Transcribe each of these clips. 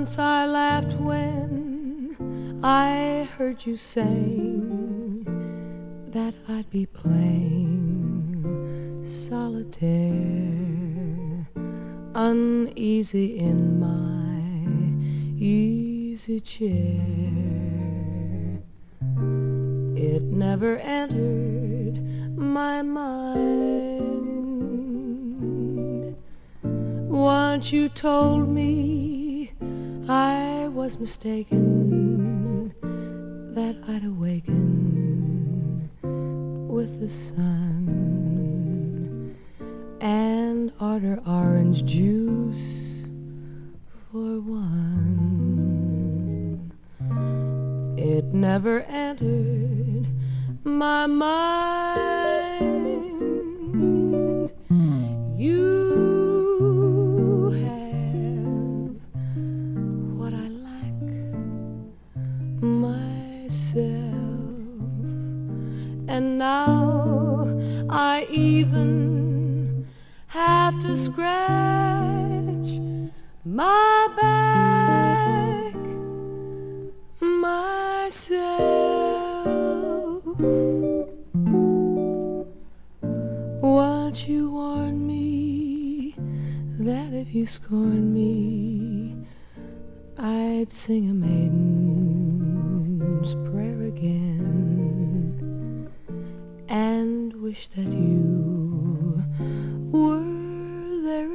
Once I laughed when I heard you saying that I'd be playing solitaire, uneasy in my easy chair. It never entered my mind. Once you told me I was mistaken, that I'd awaken with the sun and order orange juice for one. It never entered my mind. You have what I lack myself, and now I even have to scratch my back myself. Once you warned me that if you scorned me, I'd sing a maiden's prayer again and wish that you were there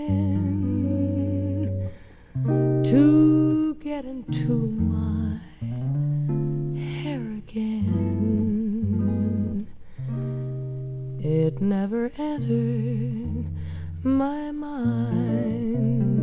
again to get into my hair again. It never entered my mind.